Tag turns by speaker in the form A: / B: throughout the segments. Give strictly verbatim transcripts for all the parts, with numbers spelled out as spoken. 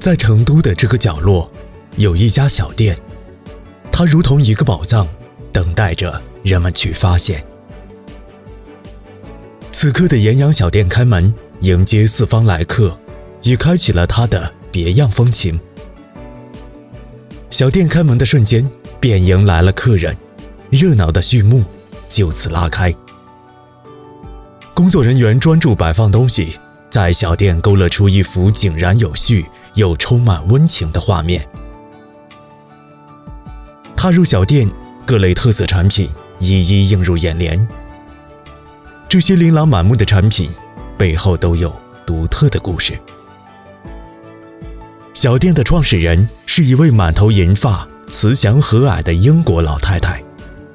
A: 在成都的这个角落，有一家小店，它如同一个宝藏，等待着人们去发现。此刻的盐阳小店开门，迎接四方来客，也开启了它的别样风情。小店开门的瞬间，便迎来了客人，热闹的序幕就此拉开。工作人员专注摆放东西，在小店勾勒出一幅井然有序又充满温情的画面。踏入小店，各类特色产品一一映入眼帘。这些琳琅满目的产品背后都有独特的故事。小店的创始人是一位满头银发、慈祥和蔼的英国老太太。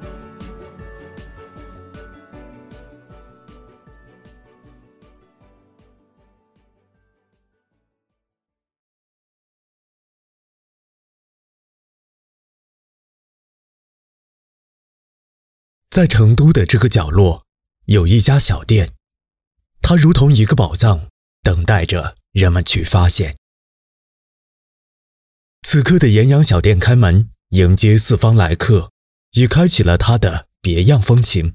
A: 在成都的这个角落，有一家小店，它如同一个宝藏，等待着人们去发现。此刻的盐阳小店开门，迎接四方来客，也开启了它的别样风情。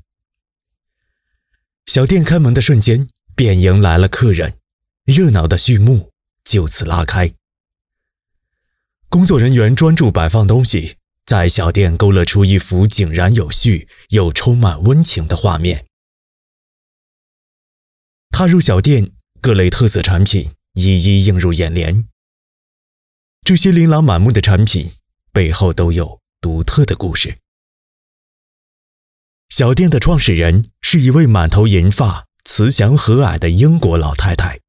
A: 小店开门的瞬间，便迎来了客人，热闹的序幕就此拉开。工作人员专注摆放东西，在小店勾勒出一幅井然有序又充满温情的画面。踏入小店，各类特色产品一一映入眼帘。这些琳琅满目的产品背后都有独特的故事。小店的创始人是一位满头银发、慈祥和蔼的英国老太太。